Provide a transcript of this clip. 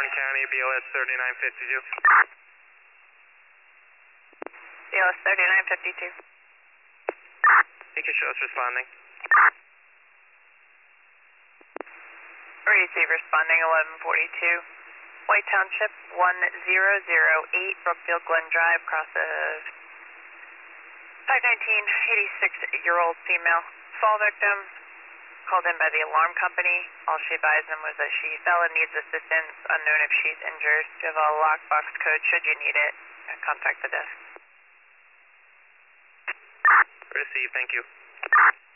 County, BOS 3952. BOS 3952. Beacon shows responding. Receive responding 1142. White Township 1008, Brookfield Glen Drive, cross of 519, 86-year-old female. Fall victim called in by the alarm company. All she advised them was that she fell and needs assistance, unknown if she's injured. You have a lockbox code should you need it. Contact the desk. Receive, thank you.